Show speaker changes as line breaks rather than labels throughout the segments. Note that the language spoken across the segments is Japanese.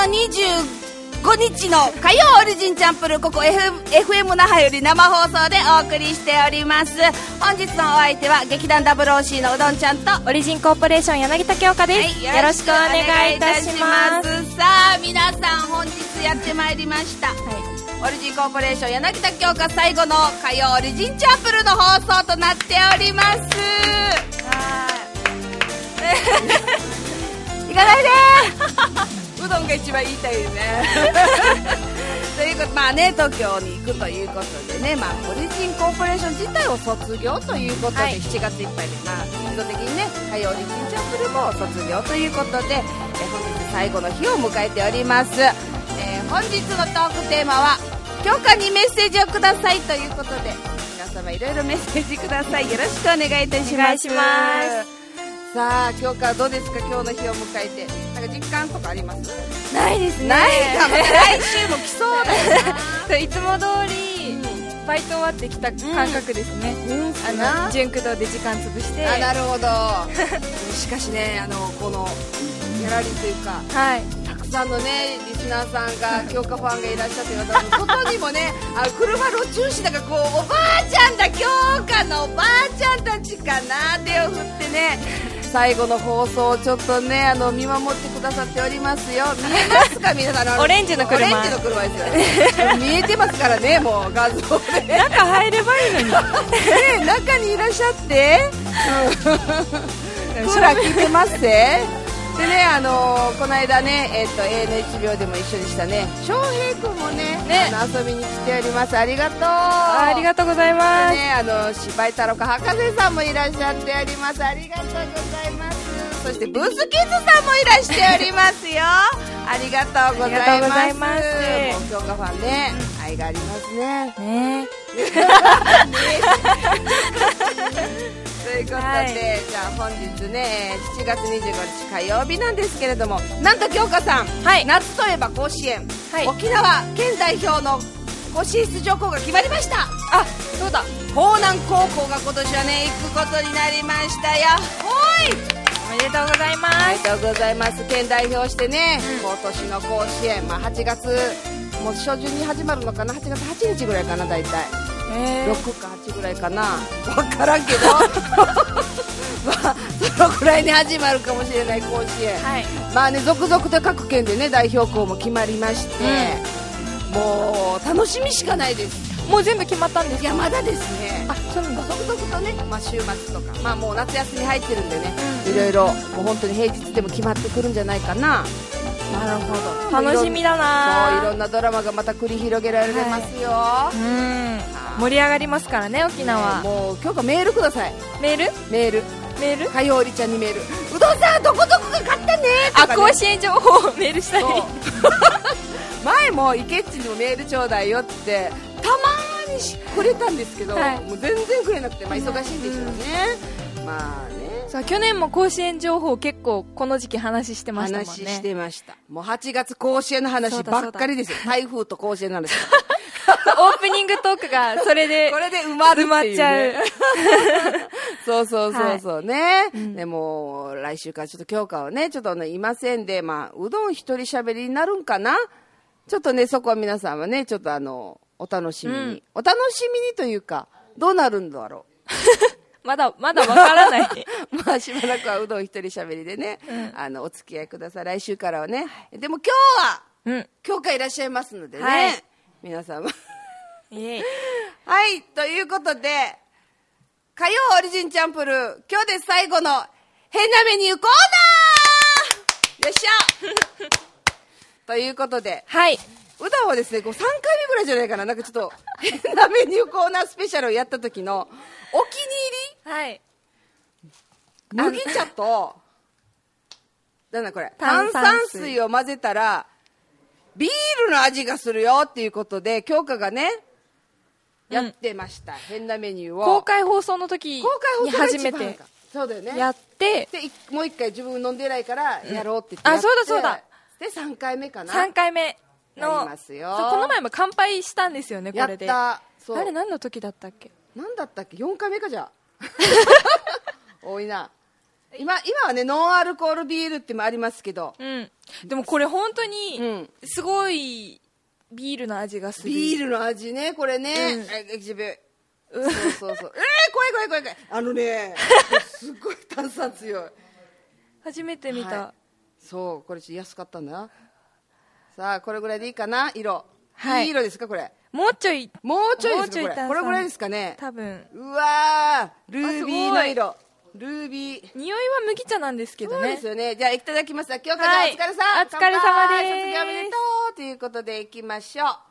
25日の火曜オリジンチャンプル、ここ FM 那覇より生放送でお送りしております。本日のお相手は劇団 WOC のうどんちゃんと
オリジンコーポレーション柳田京香です、
はい、
よろしくお願いいたします。
さあ皆さん、本日やってまいりました、はい、オリジンコーポレーション柳田京香最後の火曜オリジンチャンプルの放送となっております。行かないでうどんが一番言いたいよねということ、まあね、東京に行くということでね、まあ、オリジンコーポレーション自体を卒業ということで、はい、7月いっぱいで、まあ、基本的にね、火曜オリジンチャンプルも卒業ということで、本日最後の日を迎えております。本日のトークテーマは京香にメッセージをくださいということで、皆様いろいろメッセージください。よろしくお願いいたします。お願いします。さあ京香どうですか、今日の日を迎えて。なんか実感とかあります？
ないですね。
ないかも。来週も来そうだよな
いつも通り、バイト終わってきた感覚ですね、純駆動で時間潰して。
なるほどしかしね、このギャラリーというか、はい、たくさんのねリスナーさんが京香ファンがいらっしゃって、私外にもね車路中止だから、こうおばあちゃんだ、京香のおばあちゃんたちかな、手を振ってね最後の放送をちょっとね見守ってくださっておりますよ。見えますか皆さん、
オレンジの車、
オレンジの車ですよね見えてますからね、もう画像で
中入ればいいのに
ね、中にいらっしゃってクーラー効いてますでね、この間ね、AN1 秒でも一緒にしたね翔平君もね遊びに来ております。ありがとう。
ありがとうございます。
ね、芝居太郎か博士さんもいらっしゃっております。ありがとうございます。そしてブースキッズさんもいらしておりますよありがとうございます。もう京香ファンね、愛がありますねということで、はい、じゃあ本日ね7月25日火曜日なんですけれども、なんと京香さん、はい、夏といえば甲子園、はい、沖縄県代表の甲子園出場校が決まりました。
あ、そうだ、
興南高校が今年はね行くことになりましたよ。ほい、
おめでとうございます。
おめでとうございます。県代表してね、今年の甲子園、8月もう初旬に始まるのかな、8月8日ぐらいかな、大体6か8ぐらいかな、分からんけどまあそのくらいに始まるかもしれない甲子園、はい、まあね、続々と各県でね代表校も決まりまして、もう楽しみしかないです。
もう全部決まったんですか？
いや、まだですね。
あ、そうなんだ。
続々とね、週末とか、まあもう夏休み入ってるんでね、いろいろもう本当に平日でも決まってくるんじゃないかな。
なるほど、楽しみだな。
そう、いろんなドラマがまた繰り広げられますよ、はい、
盛り上がりますからね、沖縄、
もう今日かメールください。
メール
火曜おりちゃんにメール、うどんさんどこどこが勝ったねとかね、
甲子園情報をメールしたり
前も池っちにもメールちょうだいよってたまーにくれたんですけど、はい、もう全然くれなくて、まあ、忙しいんでしょうね、まあね。
さあ去年も甲子園情報結構この時期話してましたもんね。
話してました。もう8月甲子園の話ばっかりですよ。台風と甲子園の話
オープニングトークがそれで
これで埋まるっていう、ね、
埋まっちゃう
そう、はい、ね、でも来週からちょっと京香はねちょっとねいませんで、まあうどん一人喋りになるんかな、ちょっとねそこは皆さんはねちょっとお楽しみに、お楽しみにというかどうなるんだろう
まだわからない
まあしばらくはうどん一人喋りでね、お付き合いください。来週からはね。でも今日は、京香いらっしゃいますのでね、はい、皆様はい、ということで火曜オリジンチャンプルー、今日で最後の変なメニューコーナーよっしゃということで、はい、うどんはですね3回目ぐらいじゃないかな、なんかちょっと変なメニューコーナースペシャルをやった時のお気に入り、はい、麦茶となんだこれ炭酸水を混ぜたらビールの味がするよっていうことで京香がねやってました、変なメニューを
公開放送の時に初めて
そうだよね
やって
でもう一回自分飲んでないからやろうって言ってやって、
あ、そうだ
で3回目かな、
3回目の
やりますよ。
この前も乾杯したんですよね、これで。
やった。
あれ何の時だったっけ、
何だったっけ、4回目かじゃ多いな。 今はねノンアルコールビールってもありますけど、
でもこれ本当にすごいビールの味がする。
ビールの味ね、これね、そう怖いすごい炭酸強い。
初めて見た、
はい、そうこれ安かったんだな。さあこれぐらいでいいかな、色、いい色ですかこれ。
もうちょい
ですかこれぐらいですかね
多分。
うわールービーの色、ルービー。
匂いは麦茶なんですけどね。
そうですよね。じゃあいただきます。今日からお疲れさん、
お疲れ様です。
卒業おめでとうということでいきましょう。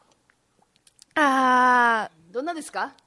どんなですか？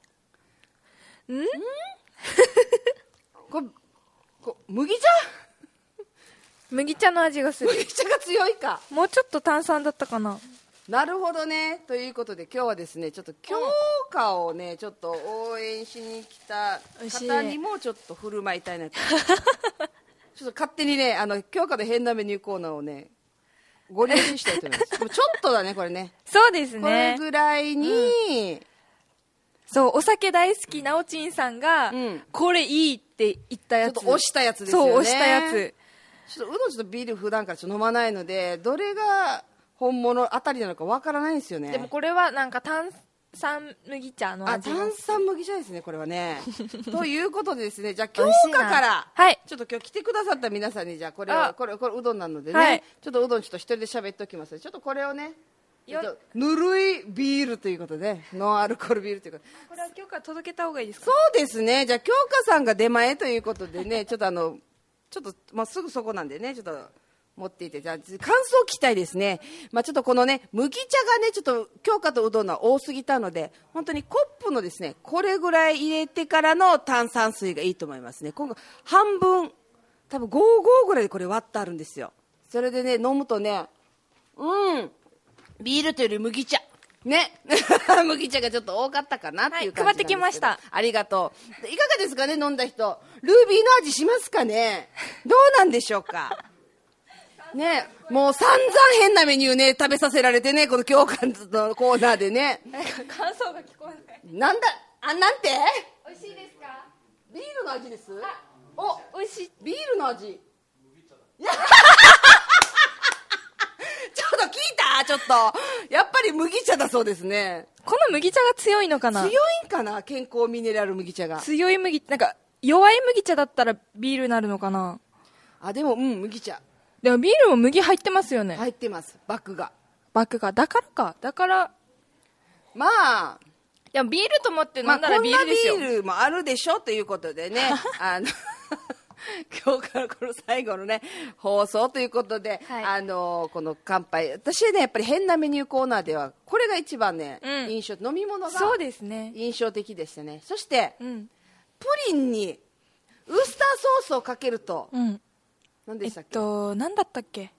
麦茶？
麦茶の味がする。
麦茶が強いか。
もうちょっと炭酸だったかな。
なるほどね。ということで今日はですね、ちょっと京香をねちょっと応援しに来た方にもちょっと振る舞いたいなとちょっと勝手にね京香の変なメニューコーナーをねご了承したいと思いますでもちょっとだねこれね。
そうですね、
これぐらいに、
そうお酒大好きなおちんさんが、これいいって言ったやつ、
ちょっと押したやつですよね。
そう押したやつ。
ちょっとうどんちょっとビール普段からちょっと飲まないのでどれが本物あたりなのかわからないんですよね。
でもこれはなんか炭酸麦茶の味が。
炭酸麦茶ですねこれはねということでですね、じゃあ京香からちょっと今日来てくださった皆さんにじゃあこれうどんなのでね、ちょっとうどんちょっと一人で喋っておきます。ちょっとこれをねぬるいビールということでノンアルコールビールということで、
これは京香届けた方がいいですか？
そうですね。じゃあ京香さんが出前ということでねちょっとまあ、すぐそこなんでねちょっと持っていて、じゃあ感想を聞きたいですね。まあ、ちょっとこのね麦茶がねちょっと京香とうどんは多すぎたので本当にコップのですねこれぐらい入れてからの炭酸水がいいと思いますね。今後半分多分5/5ぐらいでこれ割ってあるんですよ。それでね飲むとねビールというより麦茶ね麦茶がちょっと多かったかなっていう感じなんですけど、
配ってきました。
ありがとう。いかがですかね、飲んだ人。ルービーの味しますかね。どうなんでしょうかね。もう散々変なメニューね食べさせられてね、この京香のコーナーでね
感想が聞こえない。
なんて
美味しいですか？
ビールの味です。
美味しい。
ビールの味ちょっと聞いた？ちょっとやっぱり麦茶だそうですね。
この麦茶が強いのかな？
強いんかな、健康ミネラル麦茶が。
強い麦、なんか弱い麦茶だったらビールになるのかな。
でも麦茶。
でもビールも麦入ってますよね。
入ってます。バッグが
だから
まあ
いやビールと思って飲んだらビールですよ。
こんなビールもあるでしょということでね今日からこの最後のね放送ということで、この乾杯、私はねやっぱり変なメニューコーナーではこれが一番ね、印象、飲み物が
そうですね
印象的でしたね。そして、プリンにウスターソースをかけると、何でしたっけ？
何だったっけ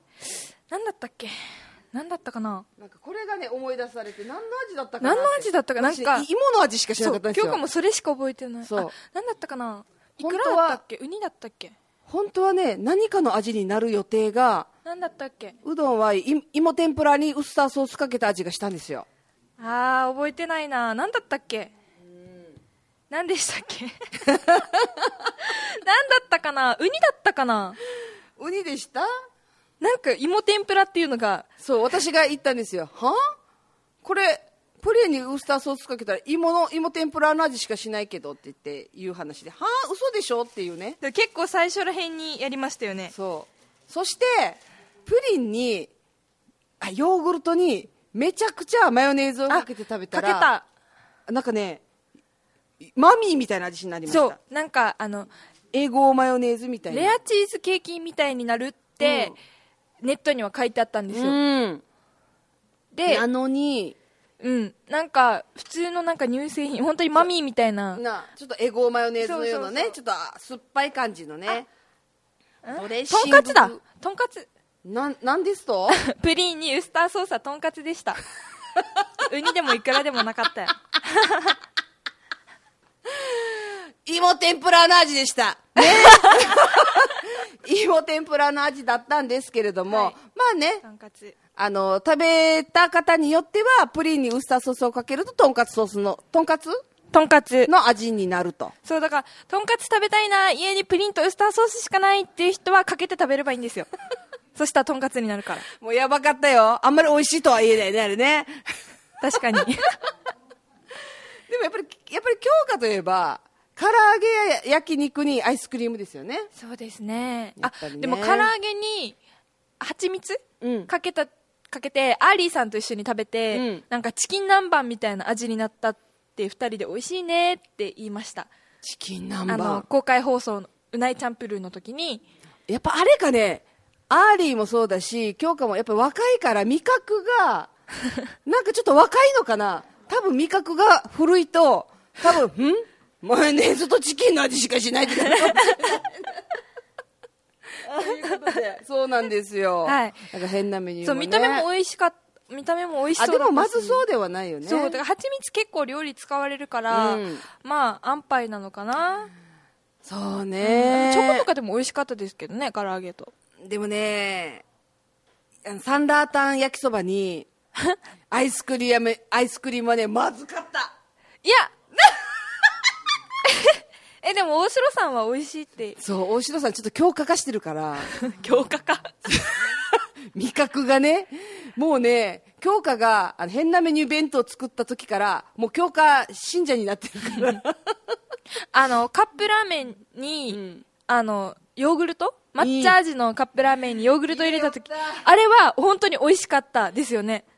何だったかな。
なんかこれがね思い出されて何の味だったか
なんか
芋の味しかしなかったんですよ。
今日もそれしか覚えてない。何だったかな。いくらだったっけ？ウニだったっけ？
本当はね何かの味になる予定が、
何だったっけ？
うどんは芋天ぷらにウスターソースかけた味がしたんですよ。
覚えてないな。何だったっけ？何でしたっけ？何だったかな。ウニだったかな。
ウニでした。
なんか芋天ぷらっていうのが、
そう私が言ったんですよ。これプリンにウスターソースかけたら芋天ぷらの味しかしないけどっていう話で、嘘でしょっていうね。
結構最初らへんにやりましたよね。
そしてプリンにヨーグルトにめちゃくちゃマヨネーズをかけて食べたらなんかねマミーみたいな味になりました。
そうなんか
エゴマヨネーズみたいな
レアチーズケーキみたいになるって、ネットには書いてあったんですよ。で
なのに
なんか普通のなんか乳製品、本当にマミーみたいな
ちょっとエゴマヨネーズのようなね、ちょっと酸っぱい感じのね
ドレッシング。とんかつだ。とんかつ
なんですと
プリンにウスターソースはとんかつでしたウニでもいくらでもなかったよ
芋天ぷらの味でした、ね、芋天ぷらの味だったんですけれども、まあね
とんかつ
食べた方によってはプリンにウスターソースをかけるととんかつソースのとんかつ
とんかつ
の味になると。
そう、だから、とんかつ食べたいな、家にプリンとウスターソースしかないっていう人はかけて食べればいいんですよ。そしたらとんかつになるから。
もうやばかったよ。あんまり美味しいとは言えないね、あれね。
確かに。でも
やっぱり京香といえば、唐揚げや焼肉にアイスクリームですよね。
そうですね。
やっぱりね
でも唐揚げに蜂蜜、かけて、アーリーさんと一緒に食べて、なんかチキン南蛮みたいな味になったって2人で美味しいねって言いました。
チキン南蛮。
公開放送のうないチャンプルーの時に。
やっぱあれかね、アーリーもそうだし、京香もやっぱ若いから味覚が、なんかちょっと若いのかな。多分味覚が古いと、多分、マヨネーズとチキンの味しかしないってなるかもしれない。ということで、そうなんですよ。
はい。
なんか変なメニューもね。
そう、見た目も美味しそうだったし。
でもまずそうではないよね。
そう、だから蜂蜜結構料理使われるから、まあ、安牌なのかな。
そうね。
チョコとかでも美味しかったですけどね、唐揚げと。
でもね、サンラータン焼きそばに、アイスクリームはね、まずかった。
いやでも大城さんは美味しいって。
そう、大城さんちょっと強化化してるから
強化化
味覚がね、もうね、強化が変なメニュー弁当作った時からもう強化信者になってるから
カップラーメンに、ヨーグルト抹茶味のカップラーメンにヨーグルト入れた時、あれは本当に美味しかったですよね。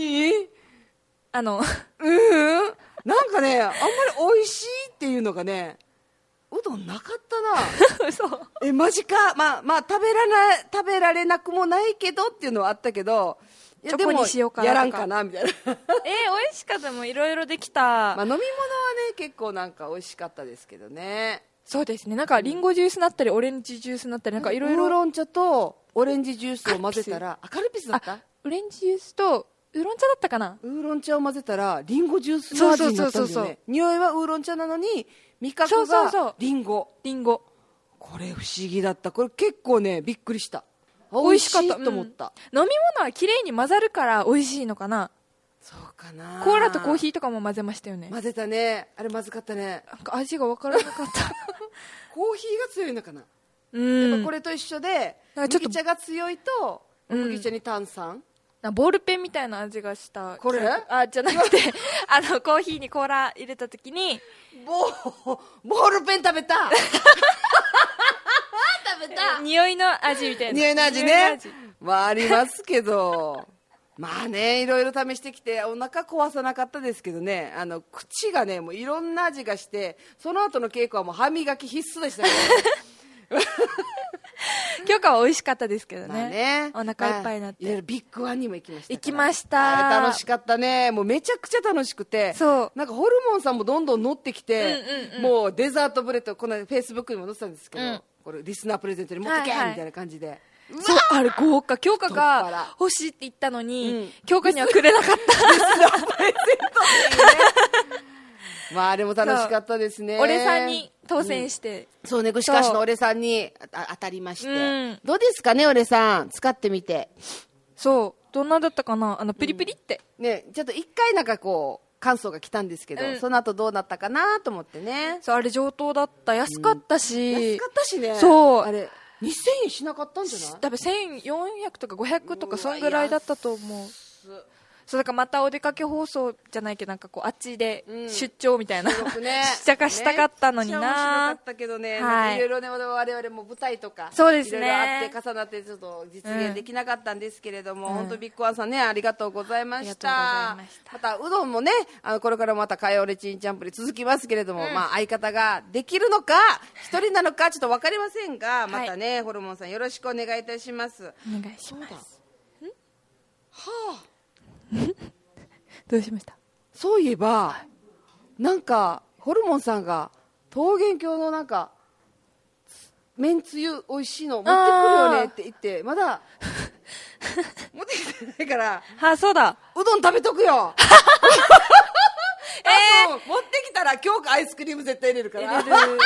なんかね、あんまり美味しいっていうのがね、うどんなかったな。
嘘。
マジか。まあ食べられなくもないけどっていうのはあったけど、
チョコにしようかなとか、
やらんかなみたいな。
美味しかった。もういろいろできた。
飲み物はね、結構なんか美味しかったですけどね。
そうですね。なんかリンゴジュースなったりオレンジジュースなったり、なんかいろいろ。
ウーロン茶とオレンジジュースを混ぜたら、カルピスだった？
オレンジジュースとウーロン茶だったかな。
ウーロン茶を混ぜたらリンゴジュースの味になったんだよね。匂いはウーロン茶なのに味覚がリンゴ。これ不思議だった。これ結構ね、びっくりした。美味しかったと思った。
飲み物は綺麗に混ざるから美味しいのかな。
そうかな。
コーラとコーヒーとかも混ぜましたよね。
混ぜたね。あれまずかったね。
なんか味が分からなかった
コーヒーが強いのかな。やっぱこれと一緒で麦茶が強いと麦茶に炭酸、
ボールペンみたいな味がした。
これ
じゃなくてコーヒーにコーラ入れた時に
ボールペン食べた
匂いの味みたいな。
匂いの味ね。まあありますけどまあね、いろいろ試してきてお腹壊さなかったですけどね、口がねもういろんな味がして、その後の稽古はもう歯磨き必須でしたね
今日は美味しかったですけどね。
まあね、
お腹いっぱいになって、
いろいろビッグワンにも行きました。
行きました。
あれ楽しかったね。もうめちゃくちゃ楽しくて、
そう
なんかホルモンさんもどんどん乗ってきて、もうデザートブレッド、このフェイスブックにも載ってたんですけど、これリスナープレゼントに持ってけみたいな感じで、
そう、あれ豪華。京香が欲しいって言ったのに、京香にはくれなかった
まああれも楽しかったですね。
俺さんに当選して、
そうね、串川市の俺さんに当たりまして、どうですかね、俺さん使ってみて。
そう、どんなだったかな、プリプリって、
ね、ちょっと一回なんかこう感想が来たんですけど、その後どうなったかなと思ってね。
そう、あれ上等だった。安かったし、
安かったしね。
そう、
あれ2000円しなかったんじゃない？
多分1400とか500とかそんぐらいだったと思う。そう、だからまたお出かけ放送じゃないけど、なんかこうあっちで出張みたいな、したかったのにな。
めっちゃ面白かったけどね、いろいろね、我々も舞台とか
そうですね、
いろいろあって重なってちょっと実現できなかったんですけれども、本当ビッグワンさんね、ありがとうございました。またうどんもね、これからまたかよれちんちゃんぷり続きますけれども、まあ相方ができるのか一人なのかちょっと分かりませんが、またね、ホルモンさんよろしくお願いいたします。
お願いします。
はあ
どうしました？
そういえば、なんかホルモンさんが桃源郷のなんかめんつゆ美味しいの持ってくるよねって言ってまだ持ってきてないから
そうだ、
うどん食べとくよ持ってきたら今日アイスクリーム絶対入れるから怖い、もう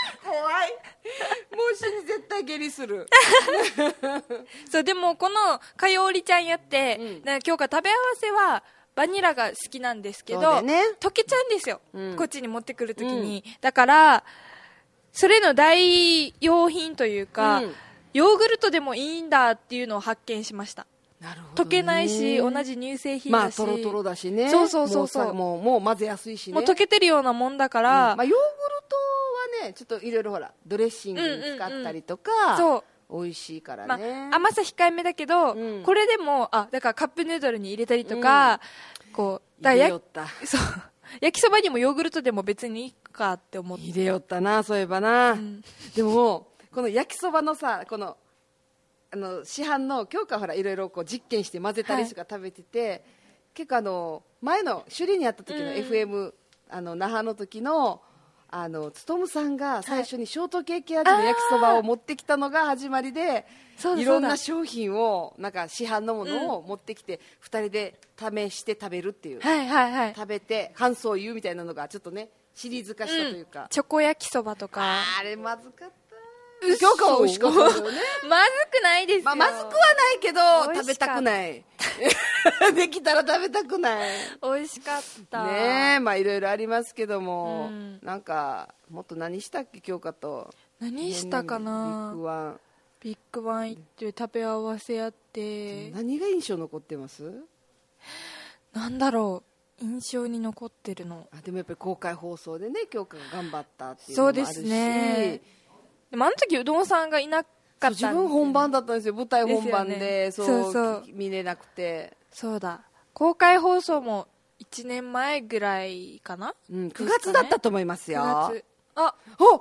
死に絶対下痢するそう
でもこのかよりちゃんやって、今日から食べ合わせはバニラが好きなんですけど、溶けちゃうんですよ、こっちに持ってくるときに、だからそれの代用品というか、ヨーグルトでもいいんだっていうのを発見しました。なるほどね、溶けないし同じ乳製品だし、
トロトロだしね。
そう
もう混ぜやすいしね。
もう溶けてるようなもんだから、
ヨーグルトはねちょっといろいろほらドレッシングに使ったりとか、そう美味しいからね、
甘さ控えめだけど、これでもだからカップヌードルに入れたりとか、こうだからそう焼きそばにもヨーグルトでも別にいいかって思って
入れよったな、そういえばな、でもこの焼きそばのさ、この市販の今日からほらいろいろこう実験して混ぜたりとか食べてて、結構前の首里にあった時の FM、那覇の時の勉さんが最初にショートケーキ味の焼きそばを持ってきたのが始まりで、いろんな商品をなんか市販のものを持ってきて2人で試して食べるっていう、食べて感想を言うみたいなのがちょっとねシリーズ化したというか、
チョコ焼きそばとか
あれまずかった。今日から美味しかったですよね。
まずくないですよ、
まずくはないけど食べたくないできたら食べたくない。
美味しかった
ねえ、いろいろありますけども、なんかもっと何したっけ今日かと。
何したかな。ビッグワン行って食べ合わせやって。
何が印象残ってます？
なんだろう、印象に残ってるの。
でもやっぱり公開放送でね京香が頑張ったっていうのもあるし。そうですね。
でもあの時うどんさんがいなかったんですよ、ね、
自分本番だったんですよ、舞台本番で、そう見れなくて。
そうだ、公開放送も1年前ぐらいかな、
9月だったと思いますよ。
9月。い
らっしゃい、どう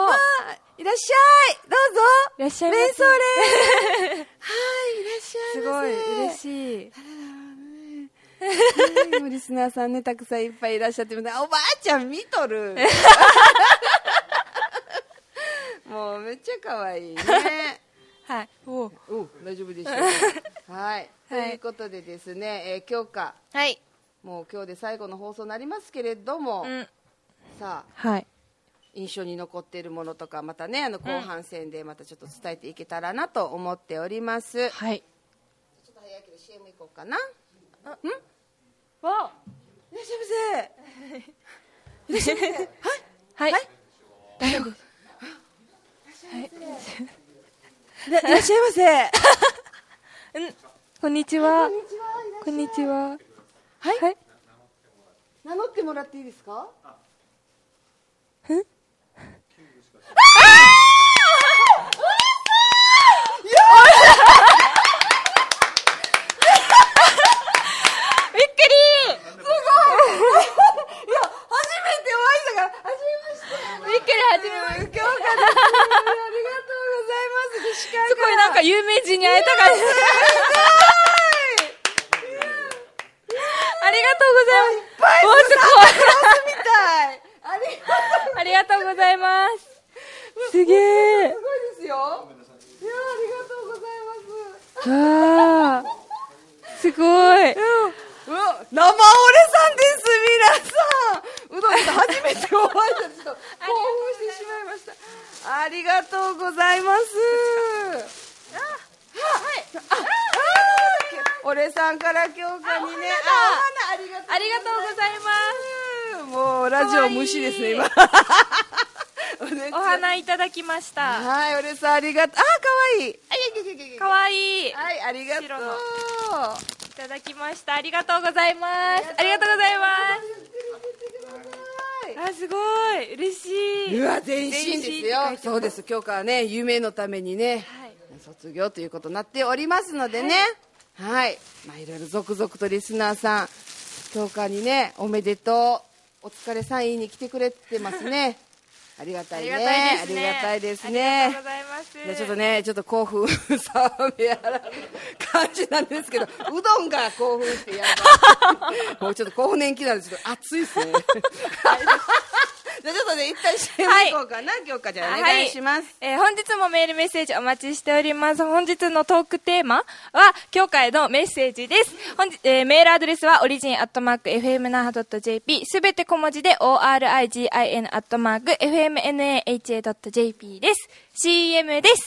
ぞ。
いらっしゃいませ。
メンソーレはい、いらっしゃいませ。
すごい嬉しい。
リスナーさんねたくさんいっぱいいらっしゃってます。おばあちゃん見とるもうめっちゃ可愛いね
はい、
大丈夫でしょうかはい、ということでですね、京香、
はい、
もう今日で最後の放送になりますけれども、さあ、
はい、
印象に残っているものとかまたね後半戦でまたちょっと伝えていけたらなと思っております。
はい、
ちょっと早いけど CM 行こうかな。
わ
いらっしゃいませ。いらっしゃいませ。
はい、はい、大丈夫です。
いらっしゃいませ。
こんにちは。こんにちは。
はい。名乗ってもらっていいですか？
有名人に会えたからありがとうございます。ありがとうございます。すげえ。
すごいですよ。いや、ありがとうございます。
わあ、すごい。
生オレさんです、皆さん。うどんと初めてお会いした。興奮してしまいました。ありがとうございます。オレさんから京香にね、
ありがとうございます。
もうラジオ無視ですね今。
お花いただきました。
はい、オレさんありがとう。可愛い。
可愛い。
はい、ありがとう。
いただきました。ありがとうございます。ありがとうございます。すごい嬉しい。
うわ、全身ですよ。そうです、京香はね夢のためにね、卒業ということになっておりますのでね、はい、いろいろ続々とリスナーさん京香にねおめでとうお疲れさん言いに来てくれてますね。ありがたいね。ありがたいですね。
ありがとうございます。
ちょっとね、ちょっと興奮冷めやらぬ感じなんですけど、うどんが興奮してやばい。もうちょっと更年期なんでちょっと暑いですね。じゃあちょっとね、一旦 CM 行こうかな、京香ちゃんお願いします。
本日もメールメッセージお待ちしております。本日のトークテーマは京香へのメッセージです。メールアドレスはorigin@fmnaha.jp すべて小文字で origin@fmnaha.jp です。CM です。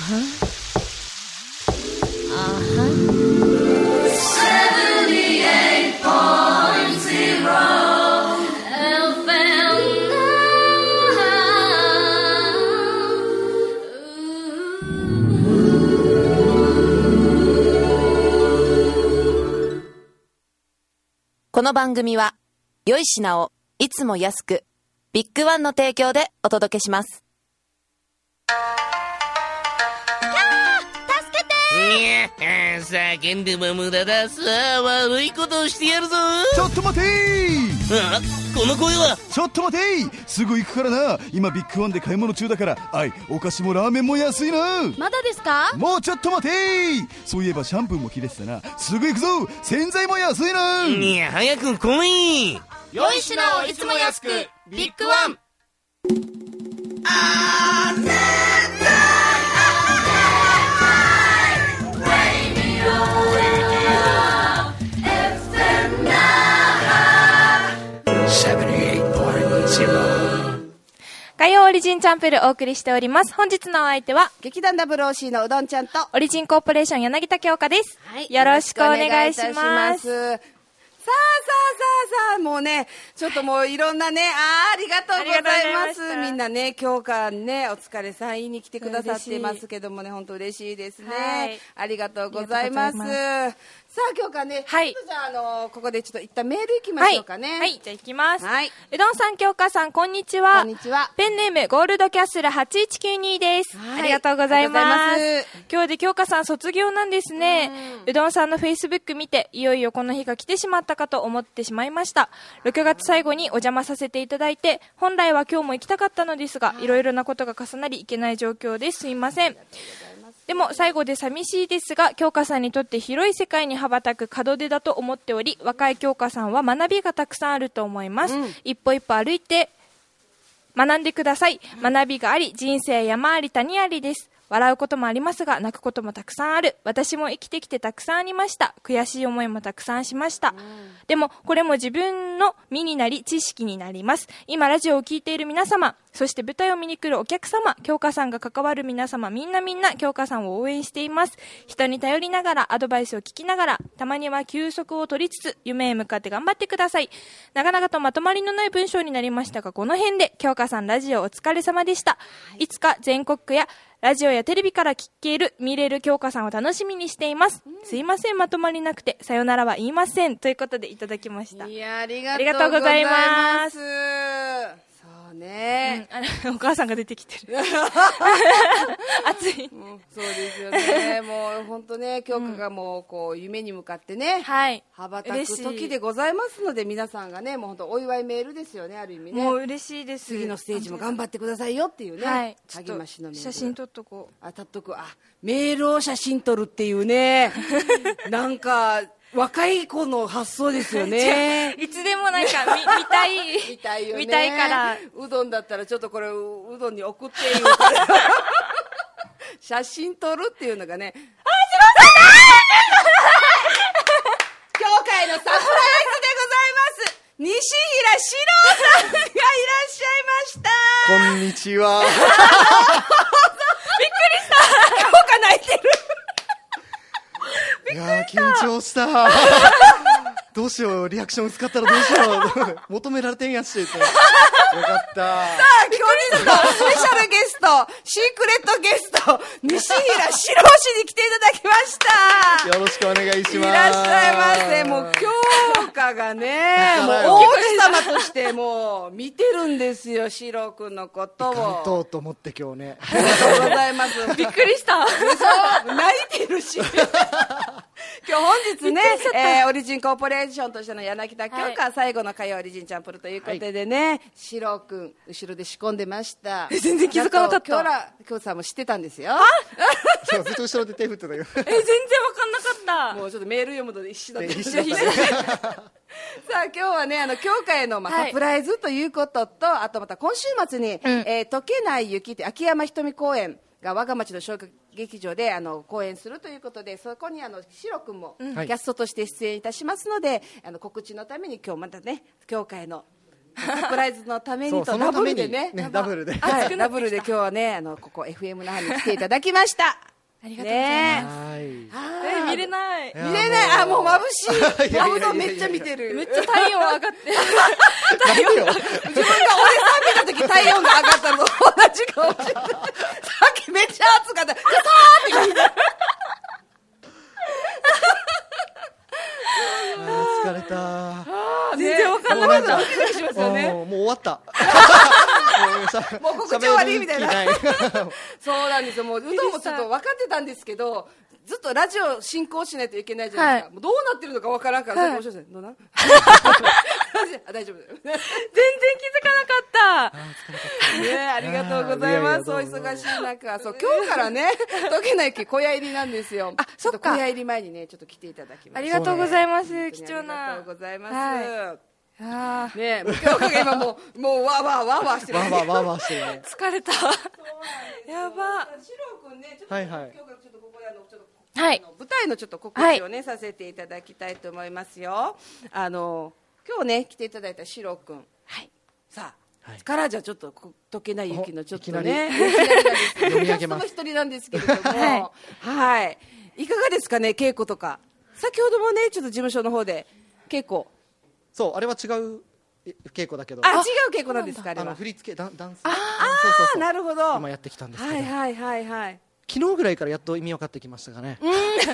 この番組は良い品をいつも安くビッグワンの提供でお届けします。
助けて。いや、叫んでも無駄だ。さあ、悪いことをしてやるぞ。
ちょっと待てー。
あ、この声は。
ちょっと待てー。すぐ行くからな。今ビッグワンで買い物中だから。お菓子もラーメンも安いな。
まだですか？
もうちょっと待てー。そういえばシャンプーも切れてたな。すぐ行くぞ。洗剤も安いな。
いや、早く来い。
良い品をいつも安くビッグワン。
火曜オリジンチャンプルお送りしております。本日のお相手は
劇団WOCのうどんちゃんと
オリジンコーポレーション柳田京香です、
はい、
よろしくお願いします。
さあもうね、ちょっともういろんなね、ありがとうございます。みんなね、今日からね、お疲れさん言いに来てくださってますけどもね、本当嬉しいですね、はい、ありがとうございます。さあ今日からね、はい、ちょっとじゃあここでちょっと一旦メールいきましょうかね。
はい、じゃあいきます。
はい、
うどんさん、京香さん、こんにちは。
こんにちは。
ペンネームゴールドキャッスル8192です。ありがとうございます。今日で京香さん卒業なんですね。うどんさんのフェイスブック見て、いよいよこの日が来てしまったかと思ってしまいました。6月最後にお邪魔させていただいて、本来は今日も行きたかったのですが、いろいろなことが重なり行けない状況ですいません。でも最後で寂しいですが、京香さんにとって広い世界に羽ばたく門出だと思っており、若い京香さんは学びがたくさんあると思います、一歩一歩歩いて学んでください。学びがあり、人生山あり谷ありです。笑うこともありますが、泣くこともたくさんある。私も生きてきてたくさんありました。悔しい思いもたくさんしました、でもこれも自分の身になり知識になります。今ラジオを聞いている皆様、そして舞台を見に来るお客様、京香さんが関わる皆様、みんな京香さんを応援しています。人に頼りながら、アドバイスを聞きながら、たまには休息を取りつつ夢へ向かって頑張ってください。長々とまとまりのない文章になりましたが、この辺で京香さんラジオお疲れ様でした、いつか全国区やラジオやテレビから聞ける見れる京香さんを楽しみにしています、すいません、まとまりなくてさよならは言いません、ということでいただきました。
いや、ありがとうございます。そうね、
お母さんが出てきてる熱い、
そうですよね。もう本当ね、京香がもうこう夢に向かってね、羽ばたく時でございますので、皆さんがね、もう本当お祝いメールですよね、ある意味ね。
もう嬉しいです。
次のステージも頑張ってくださいよっていうね、励ましのメール。
写真撮っとこう。
撮っとく。メールを写真撮るっていうねなんか若い子の発想ですよね
いつでもなんか見たい
見たいよね。
見たいから。
うどんだったらちょっとこれうどんに送っていうから写真撮るっていうのがね、今日会のサプライズでございます。西平史郎さんがいらっしゃいました。
こんにちは
びっくりした。京香泣いてる
いやー、緊張したどうしよう、リアクション薄かったらどうしよう求められてんやしってよかった。さ
あ、今日のスペシャルゲスト、シークレットゲスト、西平史郎氏に来ていただきました。
よろしくお願いします。
いらっしゃいませ。もう京香がね、もう王子様としてもう見てるんですよ、史郎くんのことを。
行かんとと思って今日ね。
ありがとうございます。
びっくりした。
泣いてるし。今日本日ね、オリジンコーポレーションとしての柳田京香、最後の火曜オリジンチャンプルということでね、史郎くん後ろで仕込んでました。
全然気づかなかった。
京さんも知ってたんですよ。
ずっと後ろで手振ってたよ。
全然分かんなかった。
もうちょっとメール読むので必死だった。さあ今日はね、京香へのサプライズということと、あとまた今週末に溶けない雪って秋山ひとみ公演が我が町の小劇場で公演するということで、そこに史郎くんもキャストとして出演いたしますので、告知のために今日またね、京香へのサプライズのためにとダブルでね、
ダブルで、
はい、ダブルで今日はねここ FM 那覇に来ていただきました。
ありがとうございます。見れない。
あ、もう眩しい。マブドめっちゃ見てる。
めっちゃ体温上がって。
自分が俺さん見た時体温が上がったのと同じかもしれない。さっきめっちゃ暑かった。さーって聞いた。
疲れた。
全然わかんなかった。ドキドキしますよね。
もう終わった。
もう告知終わりみたいな。そうなんですよ。もううどんもちょっと分かってたんですけど、ずっとラジオ進行しないといけないじゃないですか。もうどうなってるのか分からんから、面白いですね。どうなん？大丈夫だよ。全然気づかなかった。ね、ありがとうございます。お忙しい中、そう今日からね、溶けない木小屋入りなんですよ。あ、そっか。小屋入り前にね、ちょっと来ていただきました。
ありがとうございます。貴重な。
ありがとうございます。ね、今日今もうわーしてる。
わーしてるね。
疲れた。やば。
シロ君ね、ちょっと
今
日からちょっとここで舞台のちょっと告知をね、させていただきたいと思いますよ。今日ね来ていただいたシロ君。はい。さあ、からじゃちょっと溶けない雪のちょっとね、
読み上げます。
その一人なんですけれども、はい。いかがですかね、稽古とか。先ほどもね、ちょっと事務所の方で稽古。
そう、あれは違う稽古だけど。
違う稽古なんですか、あれは。
振り付け、ダンス。
そう、なるほど。
今やってきたんですけど。
はい。
昨日ぐらいからやっと意味分かってきましたかね。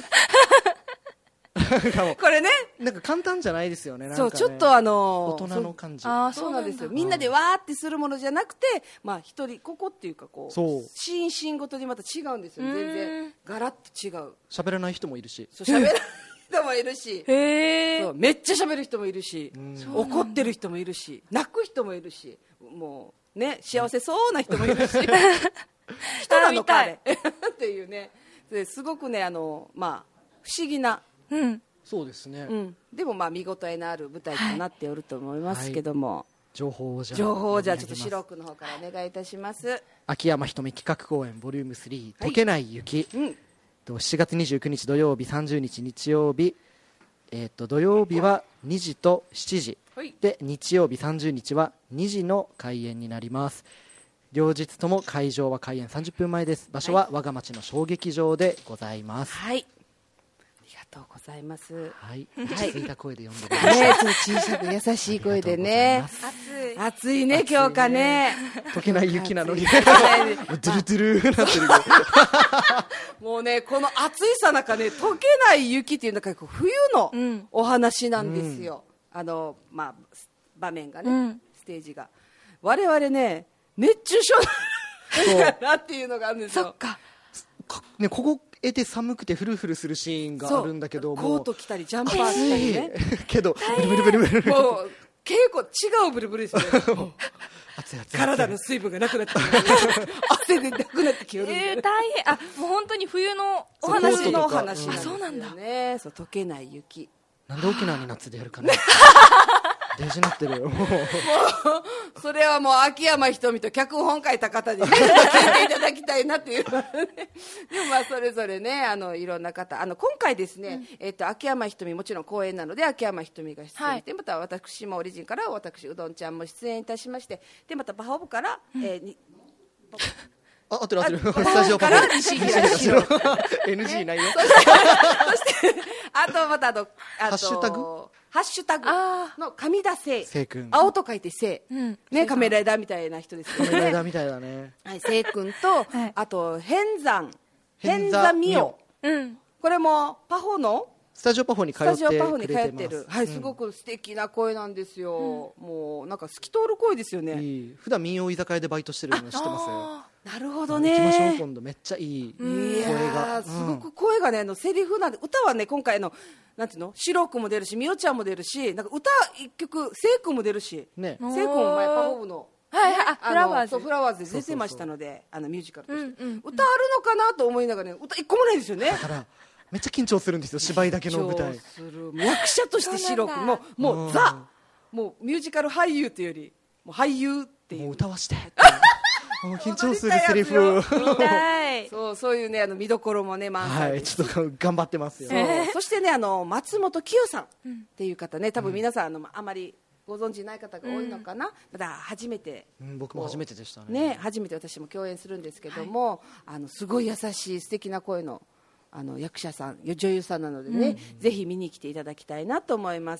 これね、
なんか簡単じゃないですよね。
そう、ちょっと
大人の感じ。
そうなんですよ。みんなでわーってするものじゃなくて、まあ一人ここっていうかこう、シーンごとにまた違うんですよ。全然ガラッと違う。
喋らない人もいるし。
喋らない人もいるし、そうめっちゃ喋る人もいるし、怒ってる人もいるし、泣く人もいるし、もうね、幸せそうな人もいるし、人なのかあれっていうね、すごくね、まあ不思議な、
そうですね。
でもまあ見応えのある舞台となっておると思いますけども、
情報をじゃあ
ちょっと白くの方からお願いいたします。
秋山ひとみ企画公演ボリューム3、溶けない雪。7月29日土曜日、30日日曜日、土曜日は2時と7時、で日曜日30日は2時の開演になります。両日とも会場は開演30分前です。場所は我が町の小劇場でございます。
はい、ありがとうございます。
はい、落ち着いた声で読んでください。
ね、ちょっと小さく優しい声でね。暑いね、今日かね。
溶けない雪なのにドゥルドゥルなってる。
もうね、この暑いさなかね、溶けない雪っていうのが冬のお話なんですよ。まあ場面がね、ステージが我々ね、熱中症なっていうのがあるんですよ。
そっか。
ね、ここへて寒くてフルフルするシーンがあるんだけども、
コート着たりジャンパーしたりね。
けどブルブルブルブル。
もう稽古違うブルブルですよね。体の水分がなくなって汗でなくなってきよるんで、
大変。もう本当に冬のお話
のお話なんですよね。
そうなんだ
ね。そう、溶けない雪。
なんで沖縄に夏でやるかね。デジなってるよ。も
うそれはもう秋山ひとみと脚本書いた方に聞いていただきたいなっていうでもまあそれぞれね、いろんな方、今回ですね、秋山ひとみもちろん公演なので秋山ひとみが出演して、また私もオリジンから私うどんちゃんも出演いたしまして、でまたバハオブから、
合ってるスタジオパフォー
西平シロ
NG ないよ。
そしてあとまたハ
ッシュタグ
の上田聖
君、
青と書いて聖、ね、仮面ライダーみたいな人ですよね。
仮面ライダーみたいだね。
はい、聖君と、あと変山美代、これもパフォの
スタジオパフォに通って
る、はい、すごく素敵な声なんですよ。もうなんか透き通る声ですよね。
普段民謡居酒屋でバイトしてるの知ってますよ。
なるほどね。
行きましょう今度。めっちゃいい声が。
すごく声がね、セリフなんで、歌はね今回のなんていうの、シロ君も出るし、みおちゃんも出るし、なんか歌一曲聖君も出るし、聖君も前パフォームの
フラワ
ーズで出てましたので、ミュージカルとして、歌あるのかなと思いながらね、歌一個もないですよね。
だからめっちゃ緊張するんですよ、芝居だけの舞台。
役者としてシロ君ももうもうミュージカル俳優というよりもう俳優っていう、
もう歌わしてもう緊張するセリフ
そういうね、見どころもね満載です。
ちょっと頑張ってますよ。
そしてね、松本清さんっていう方ね、多分皆さんあまりご存知ない方が多いのかな、まだ初めて、
僕も初めてでしたね。
初めて私も共演するんですけども、すごい優しい素敵な声の役者さん、女優さんなのでね、ぜひ見に来ていただきたいなと思います。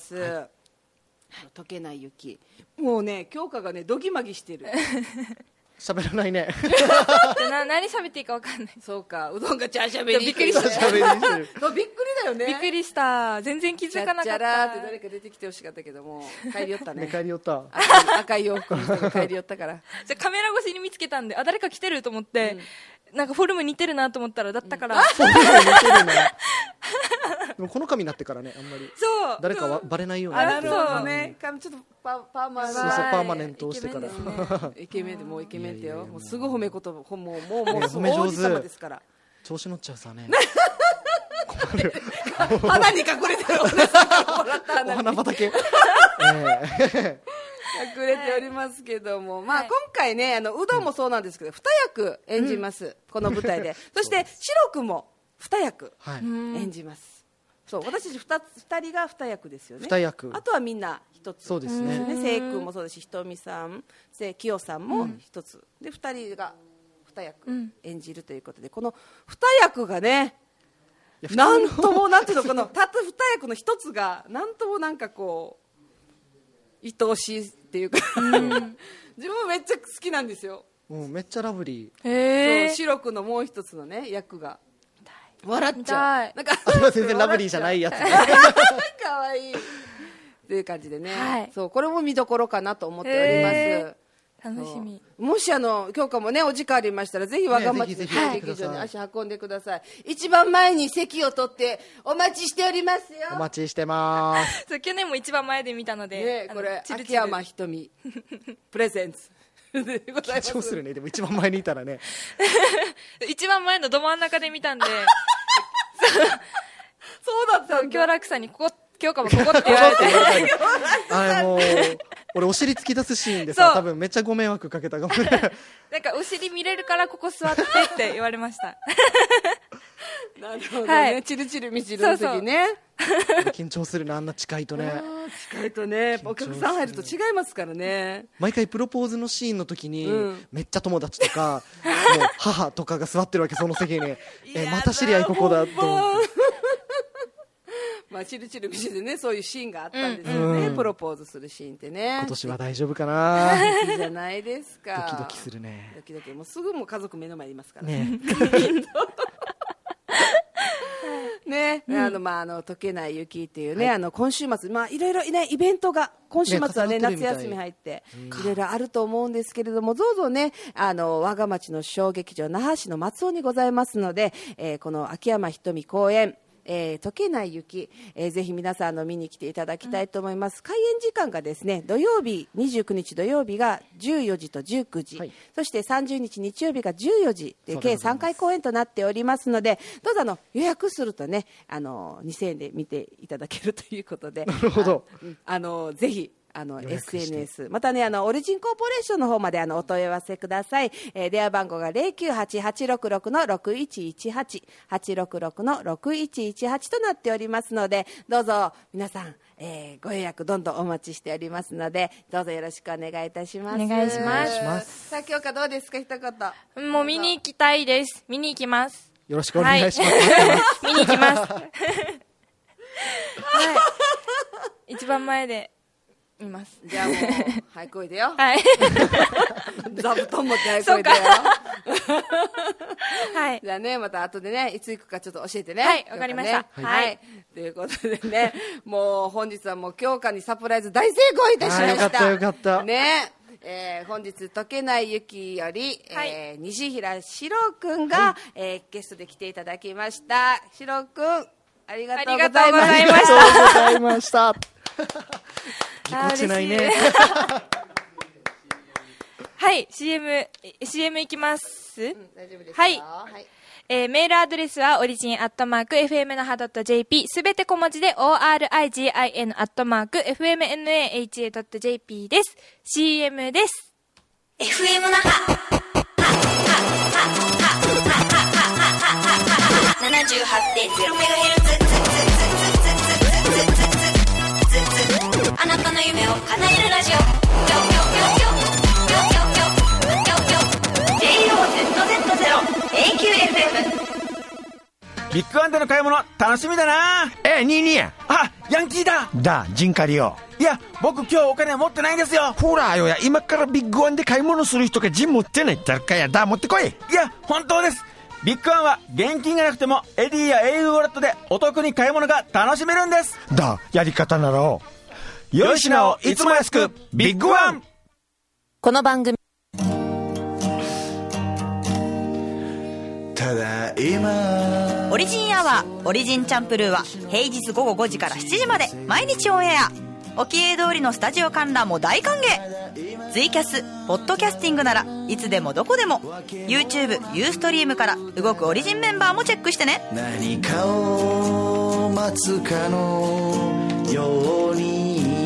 溶けない雪、もうね京香がねドギマギしてる
喋らないね
何喋っていいか分かんない。
そうか、うどんがチャーシャベリー
びっくりした
喋りしてる
びっくりだよね。
びっくりした。全然気づかなかった。
チャッチャラーって誰か出てきてほしかったけども帰り寄ったね
帰り寄った
赤い洋服の人が帰り寄ったから
じゃカメラ越しに見つけたんで、誰か来てると思って、なんかフォルム似てるなと思ったらだったから、
フォルム似てるねでもこの髪になってからね、あんまり
そう
誰かはバレないように
なるほどね、髪ちょっとパーマ
そうパーマネントをしてから
イケメンでもうイケメンってよ、もうすぐ褒め言葉、もう
褒め上手
王子様ですから。
調子乗っちゃうさね
花に隠れてる
お花畑隠
れておりますけども、今回ねうどんもそうなんですけど2役演じます、この舞台でそしてシロ君も2役演じます。そう私たち2人が2役ですよね。
2役、
あとはみんな1つ。
そうですね。
せい君もそうですし、ひとみさん、きよさんも1つで2人が2役演じるということで、この2役がねなんともなんていうの、このたった2役の1つがなんともなんかこう愛おしいっていうか自分めっちゃ好きなんですよ。
めっちゃラブリ
ー。そう、シロ君のもう1つのね役が笑っちゃう。なんか
全然ラブリーじゃないやつ。
かわいいっていう感じでね、そうこれも見どころかなと思っております。
楽しみ。
もし今日もねお時間ありましたらぜひ我が町の劇場に足運んでください。一番前に席を取ってお待ちしておりますよ。
お待ちしてます
そう、去年も一番前で見たので、
これ秋山ひとみプレゼンツ
緊張するね。でも一番前にいたらね
一番前のど真ん中で見たんで
そうだったんだ。
京楽さんに今日かもここって言われて
もう俺お尻突き出すシーンでさ、多分めっちゃご迷惑かけたかもね
なんかお尻見れるからここ座ってって言われました
なるほどね、チルチルみちるの時ね。
緊張するな、あんな近いとね。
近いとね、お客さん入ると違いますからね。
毎回プロポーズのシーンの時に、めっちゃ友達とかもう母とかが座ってるわけ、その席にまた知り合いここだと思って
チルチルビシでね、そういうシーンがあったんですよね、プロポーズするシーンってね。
今年は大丈夫かな
いいじゃないですか。
ドキドキするね。
ドキドキ、もうすぐもう家族目の前にいますから
ね
ね、溶けない雪っていうね、今週末、いろいろイベントが今週末はね、夏休み入っていろいろあると思うんですけれども、どうぞね、我が町の小劇場那覇市の松尾にございますので、この秋山ひとみ公演溶けない雪、ぜひ皆さん見に来ていただきたいと思います。開演時間がですね、土曜日29日土曜日が14時と19時、そして30日日曜日が14時で計3回公演となっておりますので、どうぞ予約するとね2000円で見ていただけるということで、
なるほど、
ぜひSNS またねオリジンコーポレーションの方までお問い合わせください。電話番号が 098-866-6118 866-6118 となっておりますので、どうぞ皆さん、ご予約どんどんお待ちしておりますので、どうぞよろしくお願いいたします。
お願いします。
さあ今日かどうですか、一言。
もう見に行きたいです。見に行きます。
よろしくお願いします、
見に行きます一番前でいます。
じゃあもう早くおいでよ。
はい
座布団持って早くおいでよ。
はい。
じゃあね、また後でね、いつ行くかちょっと教えてね。
はい、わかりました。
はい。ということでね、もう本日はもう京香にサプライズ大成功いたしました。
よかったよかった。
ね。本日溶けない雪より、西平史郎くんが、ゲストで来ていただきました。史郎くん、ありがとうございました。
ありがとうございました。ぎこちないね。
はい、CM いきます。
大丈夫ですか。
はい。メールアドレスはorigin@fmnaha.jp、 すべて小文字で origin@fmnaha.jp です。CM です。
FM 那覇 78.0MHz、 あなたの夢を叶えるビッグワンでの買い物楽しみだな。
ニーニーや。
あ、ヤンキーだ。
陣借りよ。
いや、僕今日お金持ってないんですよ。
ほらよや、今からビッグワンで買い物する人が陣持ってないってかや。持ってこい。
いや、本当です。ビッグワンは現金がなくてもエディや au ウォレットでお得に買い物が楽しめるんです。
やり方なら
良い品をいつも安く、ビッグワン。
この番組
ただいま
オリジンアワー、オリジンチャンプルーは平日午後5時から7時まで毎日オンエア。おきえ通りのスタジオ観覧も大歓迎。ツイキャス、ポッドキャスティングならいつでもどこでも YouTube、ユーストリームから動くオリジンメンバーもチェックしてね。
何かを待つかのように。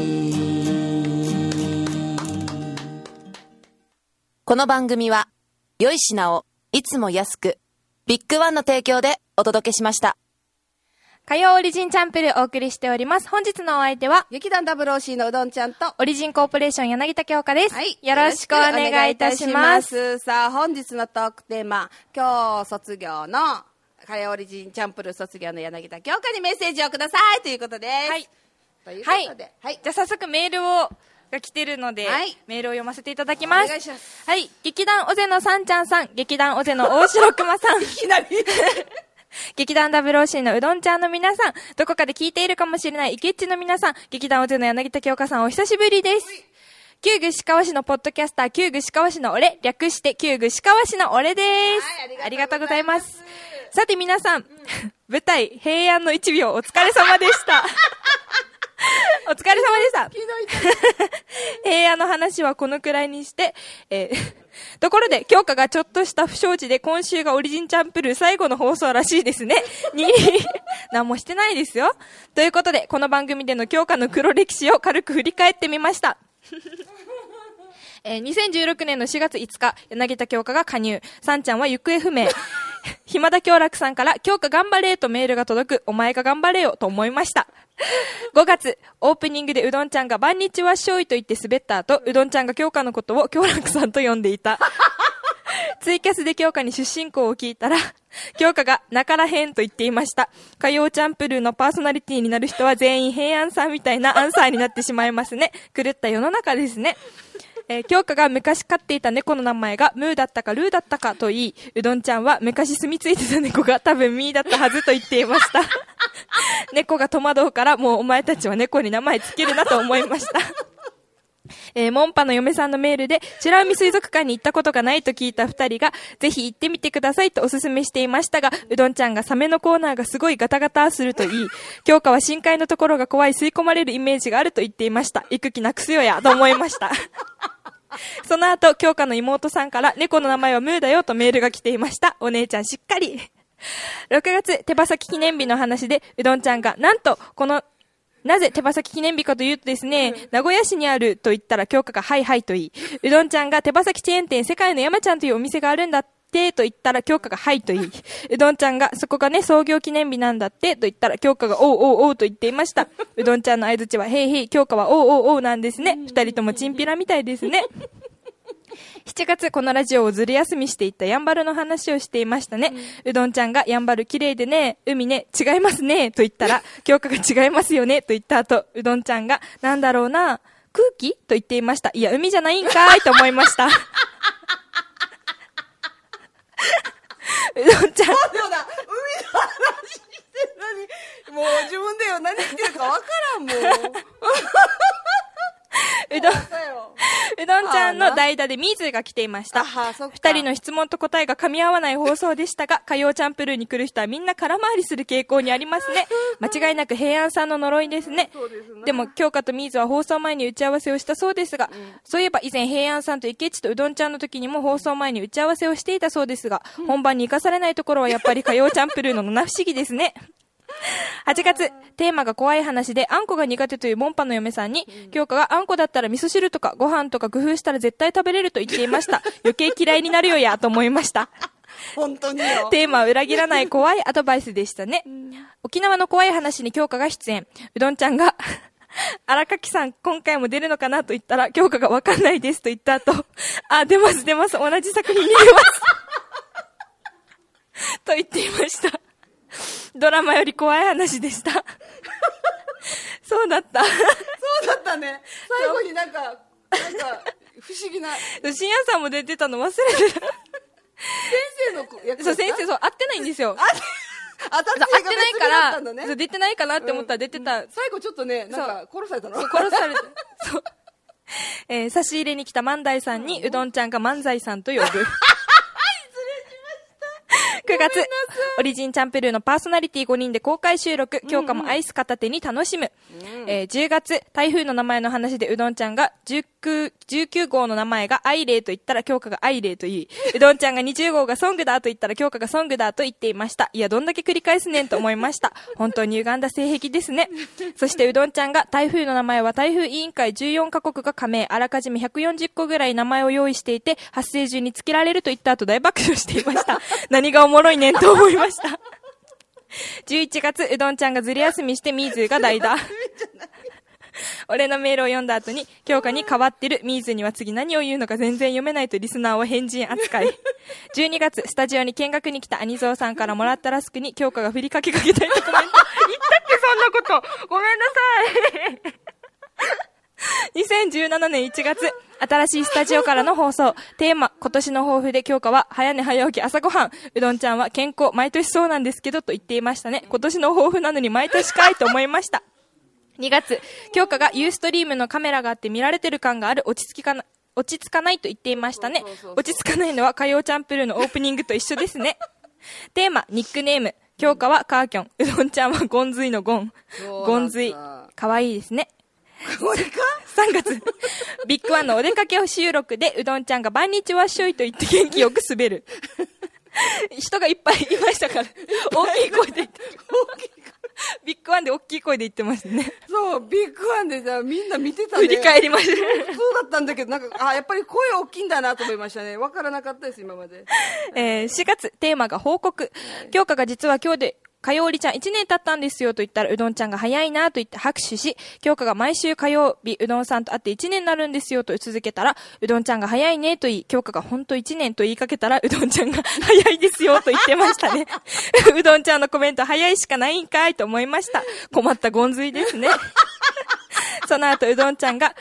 この番組は良い品をいつも安くビッグワンの提供でお届けしました。
火曜オリジンチャンプルお送りしております。本日のお相手は
劇団 WOC のうどんちゃんと
オリジンコーポレーション柳田京香です。はい、よろしくお願いいたします。
さあ、本日のトークテーマ、今日卒業の火曜オリジンチャンプル卒業の柳田京香にメッセージをくださいということです。はい。ということで、はい。
じゃあ早速メールが来てるので、はい、メールを読ませていただきます。
お願いします。
はい。劇団オゼのさんちゃんさん、劇団オゼの大城熊さん。
いきなり
劇団 WOC のうどんちゃんの皆さん、どこかで聞いているかもしれないイケッチの皆さん、劇団オゼの柳田京香さん、お久しぶりです。旧具石川市のポッドキャスター、旧具石川市の俺、略して旧具石川市の俺です。
はい、
ありがとうございます。さて皆さん、舞台、平安の1秒お疲れ様でした。お疲れ様でした。平安の話はこのくらいにして、ところで、京香がちょっとした不祥事で今週がオリジンチャンプルー最後の放送らしいですね。何もしてないですよ。ということで、この番組での京香の黒歴史を軽く振り返ってみました。2016年の4月5日、柳田京香が加入。さんちゃんは行方不明。暇田京楽さんから、京香頑張れとメールが届く。お前が頑張れよと思いました。5月、オープニングでうどんちゃんが晩日はっしょいと言って滑った後、うどんちゃんが京香のことを京楽さんと呼んでいた。ツイキャスで京香に出身校を聞いたら、京香がなからへんと言っていました。火曜チャンプルーのパーソナリティになる人は全員平安さんみたいなアンサーになってしまいますね。狂った世の中ですね。京香が昔飼っていた猫の名前がムーだったかルーだったかと言い、うどんちゃんは昔住み着いてた猫が多分ミーだったはずと言っていました。猫が戸惑うからもうお前たちは猫に名前つけるなと思いました。モンパの嫁さんのメールで白海水族館に行ったことがないと聞いた二人がぜひ行ってみてくださいとおすすめしていましたが、うどんちゃんがサメのコーナーがすごいガタガタすると言い、京香は深海のところが怖い吸い込まれるイメージがあると言っていました。行く気なくすよやと思いました。その後、京香の妹さんから猫の名前はムーだよとメールが来ていました。お姉ちゃんしっかり。6月、手羽先記念日の話で、うどんちゃんが、なんと、なぜ手羽先記念日かというとですね、名古屋市にあると言ったら京香がはいはいと言い、うどんちゃんが手羽先チェーン店世界の山ちゃんというお店があるんだってと言ったら京香がはいと言い、うどんちゃんがそこがね創業記念日なんだってと言ったら京香がおうおうおうと言っていました。うどんちゃんの相槌はへいへい、京香はおうおうおうなんですね。二人ともチンピラみたいですね。7月、このラジオをずる休みしていったやんばるの話をしていましたね。うどんちゃんがやんばる綺麗でね、海ね、違いますね、と言ったら、京香が違いますよね、と言った後、うどんちゃんが、なんだろうな、空気と言っていました。いや、海じゃないんかーいと思いました。うどんちゃん。
そうだ、海の話してるのに、もう自分でよ、何言ってるかわからん、もう。
うどんちゃんの代打でミーズが来ていました。二人の質問と答えが噛み合わない放送でしたが、火曜チャンプルーに来る人はみんな空回りする傾向にありますね。間違いなく平安さんの呪いですね。でも京香とミーズは放送前に打ち合わせをしたそうですが、そういえば以前平安さんと池地とうどんちゃんの時にも放送前に打ち合わせをしていたそうですが、本番に生かされないところはやっぱり火曜チャンプルーの七不思議ですね。8月、テーマが怖い話であんこが苦手というモンパの嫁さんに、京香があんこだったら味噌汁とかご飯とか工夫したら絶対食べれると言っていました。余計嫌いになるよやと思いました。
本当によ。
テーマを裏切らない怖いアドバイスでしたね。沖縄の怖い話に京香が出演。うどんちゃんが荒垣さん今回も出るのかなと言ったら、京香がわかんないですと言った後、あ、出ます出ます、同じ作品に出ますと言っていました。 ドラマより怖い話でした。そうだった。
そうだったね。最後になんか不思議な。
深夜さんも出てたの忘れてた。
先生の役
そう、先生、そう、会ってないんですよ。会ってないから、出てないかなって思ったら出てた。
最後ちょっとね、なんか殺されたの？
殺されて。そう。差し入れに来た万代さんにうどんちゃんが万歳さんと呼ぶ。9月、オリジンチャンプルーのパーソナリティ5人で公開収録、京香もアイス片手に楽しむ。10月、台風の名前の話でうどんちゃんが19号の名前がアイレイと言ったら京香がアイレイと言い、うどんちゃんが20号がソングだと言ったら京香がソングだと言っていました。いや、どんだけ繰り返すねんと思いました。本当に歪んだ性癖ですね。そしてうどんちゃんが台風の名前は台風委員会14カ国が加盟、あらかじめ140個ぐらい名前を用意していて、発生順につけられると言った後大爆笑していました。何がおもろいねんと思いました。11月、うどんちゃんがずり休みしてミーズーが代打。俺のメールを読んだ後に、京香に変わってるミーズーには次何を言うのか全然読めないとリスナーを変人扱い。12月、スタジオに見学に来たアニゾーさんからもらったラスクに京香が振りかけたいとコメント。言ったっけそんなこと。ごめんなさい。2017年1月、新しいスタジオからの放送。テーマ、今年の抱負で京香は、早寝早起き朝ごはん。うどんちゃんは健康、毎年そうなんですけど、と言っていましたね。今年の抱負なのに毎年かいと思いました。2月、京香がユーストリームのカメラがあって見られてる感がある、落ち着かないと言っていましたね。落ち着かないのは火曜チャンプルーのオープニングと一緒ですね。テーマ、ニックネーム。京香はカーキョン。うどんちゃんはゴンズイのゴン。ゴンズイ。かわいいですね。3月、ビッグワンのお出かけ収録でうどんちゃんが毎日わっしょいと言って元気よく滑る。人がいっぱいいましたから、大きい声で言って、ビッグワンで大きい声で言ってましたね。
そう、ビッグワンでさ、みんな見てたね。
振り返りました。
そうだったんだけど、なんか、やっぱり声大きいんだなと思いましたね。わからなかったです、今まで。
4月、テーマが報告。京香が実は今日で、火曜りちゃん1年経ったんですよと言ったらうどんちゃんが早いなと言って拍手し、京香が毎週火曜日うどんさんと会って1年になるんですよと続けたらうどんちゃんが早いねと言い、京香がほんと1年と言いかけたらうどんちゃんが早いですよと言ってましたね。うどんちゃんのコメント早いしかないんかいと思いました。困ったゴンズイですね。その後うどんちゃんが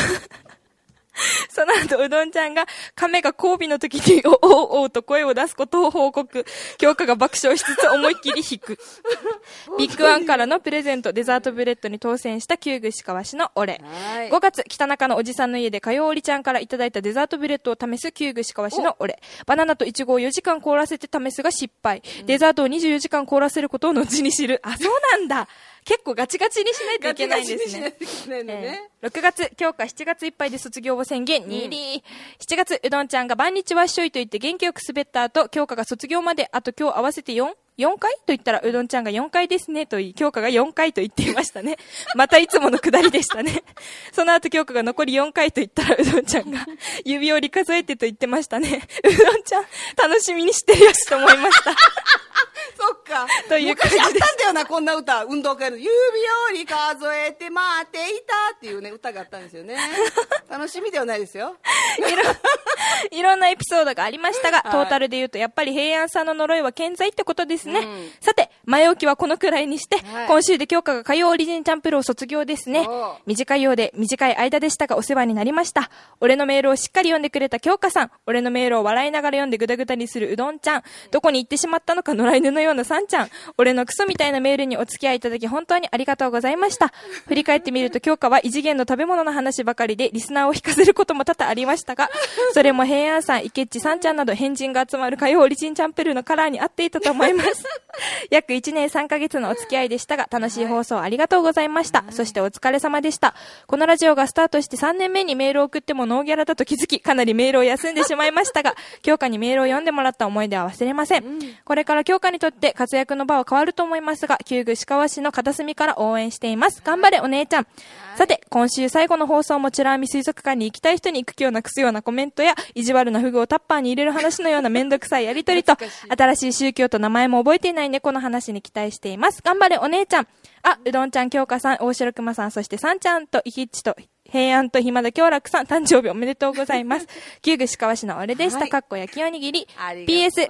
亀が交尾の時におうと声を出すことを報告。京香が爆笑しつつ思いっきり引く。ビッグワンからのプレゼント、デザートブレッドに当選した旧具石川市のお礼。5月、北中のおじさんの家で火曜おりちゃんからいただいたデザートブレッドを試す旧具石川市のお礼。バナナとイチゴを4時間凍らせて試すが失敗。デザートを24時間凍らせることを後に知る。あ、そうなんだ。結構ガチガチにしないといけないんですね。6月、京香7月いっぱいで卒業を宣言、2位。7月、うどんちゃんが晩日わっしょいと言って元気よく滑った後、京香が卒業まであと今日合わせて4回と言ったらうどんちゃんが4回ですねと言い、京香が4回と言っていましたね。またいつものくだりでしたね。その後京香が残り4回と言ったらうどんちゃんが指折り数えてと言ってましたね。うどんちゃん楽しみにしてるよしと思いました。
そっか。
という感じです。
昔あったんだよな、こんな歌。運動会の指折り数えて待っていたっていうね、歌があったんですよね。楽しみではないですよ。
いろんなエピソードがありましたが、トータルで言うとやっぱり平安さんの呪いは健在ってことですね。さて、前置きはこのくらいにして、今週で京香が火曜オリジンチャンプルーを卒業ですね。短いようで短い間でしたがお世話になりました。俺のメールをしっかり読んでくれた京香さん、俺のメールを笑いながら読んでグダグダにするうどんちゃん、どこに行ってしまったのか野良犬のようなさんちゃん、俺のクソみたいなメールにお付き合いいただき本当にありがとうございました。振り返ってみると京香は異次元の食べ物の話ばかりでリスナーを引かせることも多々ありましたが、それも平安さん、イケッチさんちゃんなど変人が集まる火曜オリジンチャンプルーのカラーに合っていたと思います。約1年3ヶ月のお付き合いでしたが、楽しい放送ありがとうございました。そしてお疲れ様でした。このラジオがスタートして3年目にメールを送ってもノーギャラだと気づき、かなりメールを休んでしまいましたが、京香にメールを読んでもらった思い出は忘れません。これから京香にとって活躍の場は変わると思いますが、旧具石川市の片隅から応援しています。頑張れお姉ちゃん。さて、今週最後の放送も美ら海水族館に行きたい人に行く気をなくすようなコメントや、意地悪なフグをタッパーに入れる話のようなめんどくさいやりとりと、新しい宗教と名前も覚えていない猫の話に期待しています。頑張れお姉ちゃん。あ、うどんちゃん、京香さん、大城熊さん、そしてさんちゃんとイキッチと平安と暇田京楽さん、誕生日おめでとうございます。旧具石川市の俺でした。かっこ焼きおにぎり。PS、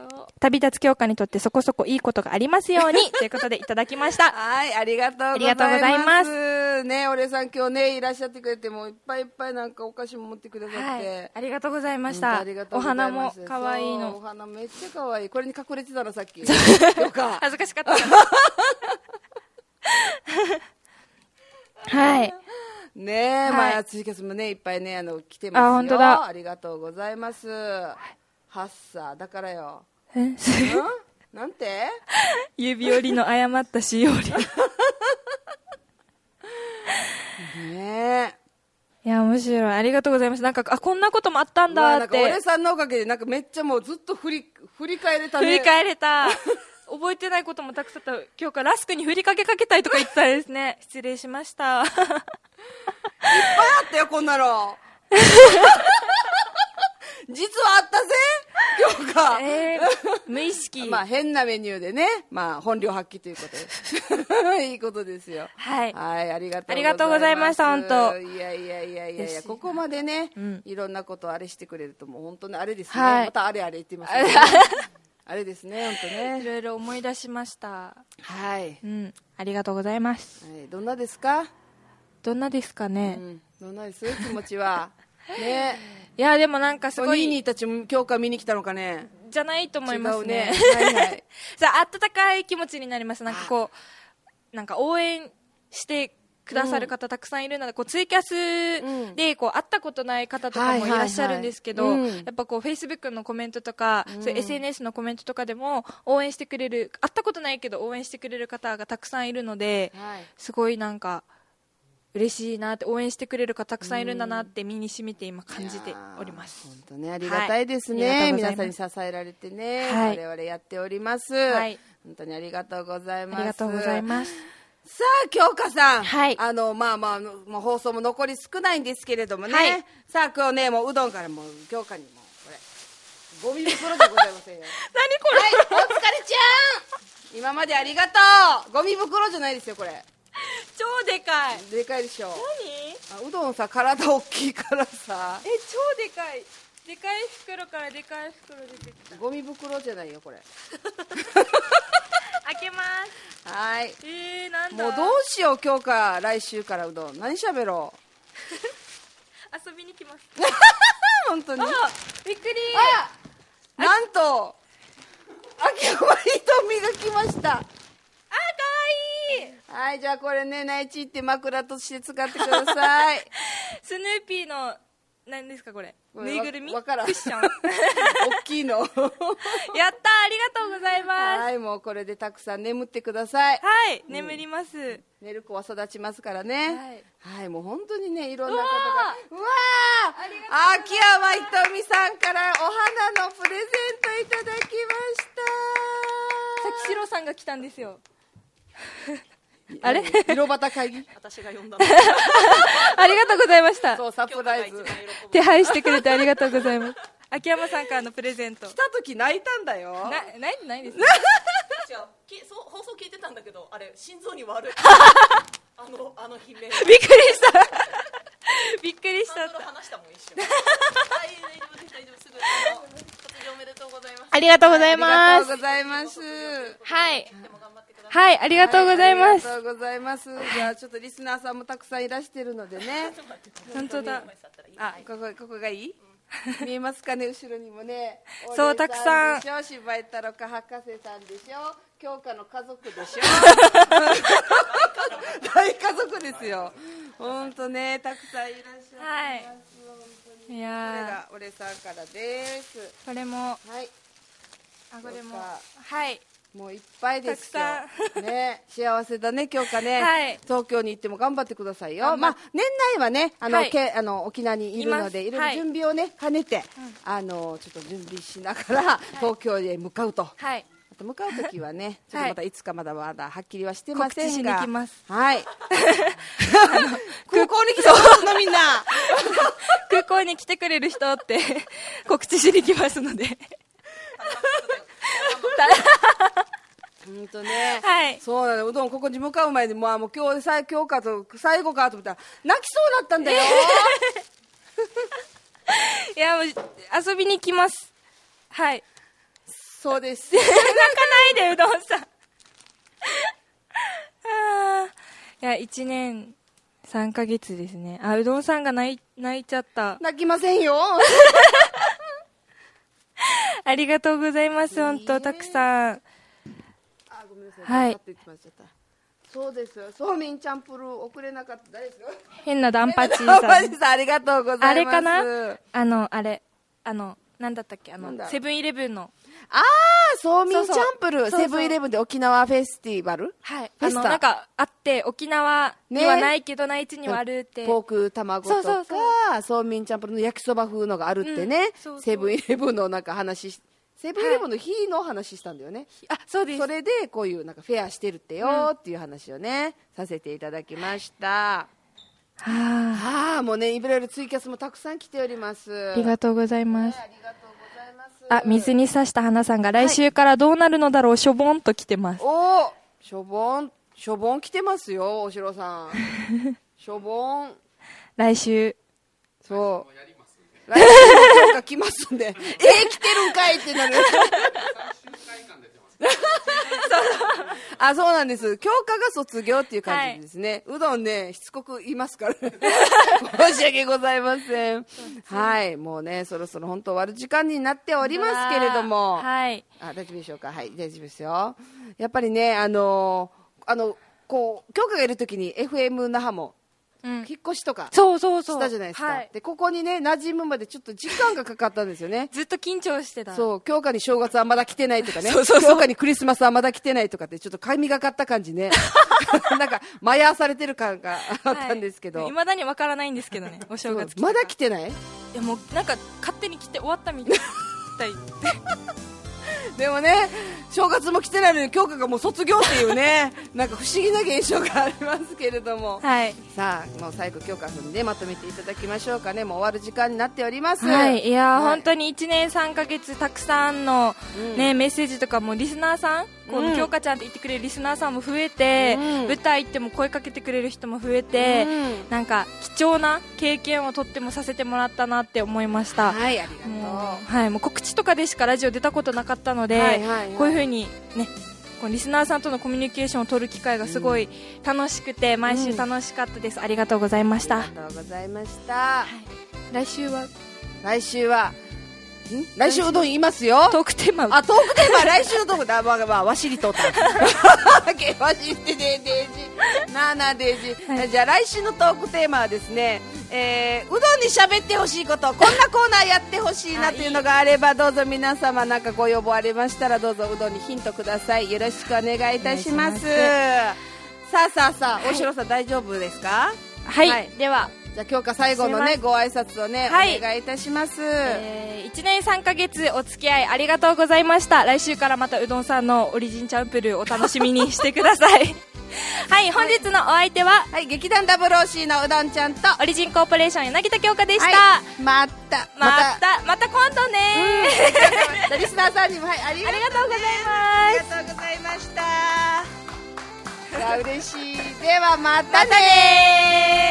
旅立つ京香にとってそこそこいいことがありますようにということでいただきました。
はい、ありがとうございますね。お礼さん今日ねいらっしゃってくれて、もういっぱいいっぱいなんかお菓子も持ってくださって、はい、
ありがとうございました。お花も可愛いの。
お花めっちゃ可愛い。これに隠れてたのさっき。
恥ずかしかったはい
ねえ、まあツイキャスもねいっぱいね来てますよ。
本当だ。
ありがとうございます。ハッサーだからよ。なんて
指折りの誤ったしおり
ね
え。いや面白い、ありがとうございます。なんかこんなこともあったんだって。
俺さんのおかげでなんかめっちゃもうずっと振り返れたね。
振り返れた覚えてないこともたくさんあった。今日からラスクにふりかけかけたいとか言ってたですね。失礼しましたいっぱいあ
ったよこんなの実はあったぜ今日か、
無意識
まあ変なメニューでね、まあ本領発揮ということでいいことですよ。
はい、
はい、ありが
とうございました。本当
いやここまでね、いろんなことをあれしてくれるともう本当にあれですね、
はい、
またあれ言ってますねあれですね、本当ね。
いろいろ思い出しました。
はい、
ありがとうございます。
はい、どんなですか？
どんなですかね。
どんなです？気持ちは。ね。
いやでもなんかすごい。
ニーニーたちも今日から見に来たのかね。
じゃないと思いますね。
はいはい。
さあ温かい気持ちになります。なんかこうなんか応援してくださる方たくさんいるので、こうツイキャスでこう会ったことない方とかもいらっしゃるんですけど、やっぱこうフェイスブックのコメントとか、そういう SNS のコメントとかでも応援してくれる、会ったことないけど応援してくれる方がたくさんいるので、すごいなんか嬉しいなって、応援してくれる方たくさんいるんだなって身に染みて今感じております。
本当ね、ありがたいですね、皆さんに支えられてね、我々やっております、本当にありがとうございます。
ありがとうございます。
さあ京香さん、まあもう放送も残り少ないんですけれどもね、さあ今日ねもううどんからもう京香にもこれゴミ袋じゃございませんよ
何これ、
はい、お疲れちゃん今までありがとう。ゴミ袋じゃないですよこれ。
超でかい。
でかいでしょ。
何？
うどんさ体大きいからさ。
超でかい。でかい袋からでかい袋出てきた。
ゴミ袋じゃないよこれ。
開けます。
はい。
なんだ。
もうどうしよう今日か来週からうどん。何しゃべろ
う。遊びに来ます。
本当に。
びっくり。
なんと秋山ひとみが来ました。
かわいい。
はい、じゃあこれね、内地行って枕として使ってください。
スヌーピーの何ですかこれ、ぬいぐるみ？
わからん。
クッション。
大きいの。やった、あ
りがとうございます。
はい、もうこれでたくさん眠ってください。
はい、眠ります。
寝る子は育ちますからね。はい、もう本当にね、いろんな方が。うわー、秋山ひとみさんからお花のプレゼントいただきました。
さきしろさんが来たんですよ。あれ、
色端会議。
私が呼んだの。
ありがとうございました。
そう、サプライズ。
手配してくれてありがとうございます。秋山さんからのプレゼント。
来た時泣いたんだよ。
ないです。
違う、放送聞いてたんだけど、あれ心臓に悪い。あの悲鳴。
びっくりした。びっくりした。
話したもん一瞬。はい、大丈夫です、大丈夫、すぐ卒業おめでとうございます。
ありがとうございます。
ありがとうございます。
はい。はい、ありがとうございます。
ありがとうございます。じゃあちょっとリスナーさんもたくさんいらしてるのでね。
本当だ。
あ、ここがいい？見えますかね、後ろにもね。
そう、たくさん。
柴井太郎か博士さんでしょ。京香の家族でしょ。大家族ですよ。本当ね、たくさんいらっしゃいます。
はい。いや
ー。これが俺さんからです。
これも。
はい。
これも。はい。
もういっぱいですよ。ね、幸せだね京香ね。
はい。
東京に行っても頑張ってくださいよ。まあ年内はね、沖縄にいるのでいろいろ準備をね兼ねて、ちょっと準備しながら東京へ向かうと。
はい。
あと向かう時はね、ちょっとまたいつかまだはっきりはしてませんが。
告知しに行きます。
はい。空港に来てるのみんな。
空港に来てくれる人って告知しに来ますので。
本当ね、
はい、
そうなの。うどんここに向かう前にもう今日かと最後かと思ったら泣きそうだったんだよ。
いやもう遊びに来ます。はい。
そうです。
泣かないで、うどんさん。いや、1年3ヶ月ですね。あ、うどんさんが泣いちゃった。
泣きませんよ。
ありがとうございます、本当たくさん。
あ、ごめんなさい。
はい。
そうですよ。そうみんチャンプルー送れなかった誰ですよ。
変なダンパチーさん。
ダンパチーさん、ありがとうございます。
あれかな？なんだったっけ、セブンイレブンの。
ああ、そうみんチャンプルー、セブンイレブンで沖縄フェスティバル。
はい。なんかあって、沖縄にはないけど、内地にはあるって。
ポーク卵とか、そうみんチャンプルーの焼きそば風のがあるってね。セブンイレブンのなんか話セブンイレブンの日の話したんだよね。
あ、そうです。
それでこういうなんかフェアしてるってよっていう話をね、させていただきました。はあ、もうね、いろいろツイキャスもたくさん来ております。
ありがとうございます。ありがとうございます。あ、水に刺した花さんが来週からどうなるのだろう、しょぼんと来てます。
おー、しょぼん来てますよ、おしろさん。しょぼん。
来週。
そう。来週なんか来ますんで、来てるんかいってなる。あ、そうなんです。教科が卒業っていう感じですね。うどんね、しつこく言いますから。申し訳ございません。はい、もうね、そろそろ本当終わる時間になっておりますけれども。
はい。
あ、大丈夫でしょうか。はい、大丈夫ですよ。やっぱりね、こう、教科がいるときに FM 那覇も、引っ越しとかしたじゃないですか。はい、でここにね馴染むまでちょっと時間がかかったんですよね。
ずっと緊張してた。
そう、教科に正月はまだ来てないとかね。教科にクリスマスはまだ来てないとかってちょっと神がかった感じね。なんか迷わされてる感があったんですけど。
未だにわからないんですけどね。お正月
まだ来てない？
いやもうなんか勝手に来て終わったみたい。
でもね、正月も来てないのに教科がもう卒業っていうね、なんか不思議な現象がありますけれども、
はい、
さあもう最後教科風にねまとめていただきましょうかね。もう終わる時間になっております。
はい、いや、本当に1年3ヶ月たくさんの、ねメッセージとかもリスナーさん、この京香ちゃんって言ってくれるリスナーさんも増えて、舞台行っても声かけてくれる人も増えて、なんか貴重な経験をとってもさせてもらったなって思いました。
はい、ありがとう。
はい、もう告知とかでしかラジオ出たことなかったので、こういう風にね、こうリスナーさんとのコミュニケーションを取る機会がすごい楽しくて、毎週楽しかったです。ありがとうございました。
ありがとうございました。
来週は
来週うどん言いますよ。
トークテーマ。
あ、トークテーマ来週のトークだ。わしりとった。わしりてデージ。なあなあデージ。じゃあ来週のトークテーマはですね、うどんに喋ってほしいこと、こんなコーナーやってほしいなというのがあれば、どうぞ皆様なんかご要望ありましたら、どうぞうどんにヒントください。よろしくお願いいたします。さあ、大城さん大丈夫ですか？
はい。では。
じゃあ今日か最後のねご挨拶をね、お願いいたします。
1年3ヶ月お付き合いありがとうございました。来週からまたうどんさんのオリジンチャンプルーお楽しみにしてください。はい、本日のお相手は、
劇団 WOC のうどんちゃんと
オリジンコーポレーション柳田京香でした。
また
今度ね。
リスナーさんにもありがとうございます。ありがとうございました。嬉しい。ではまたね。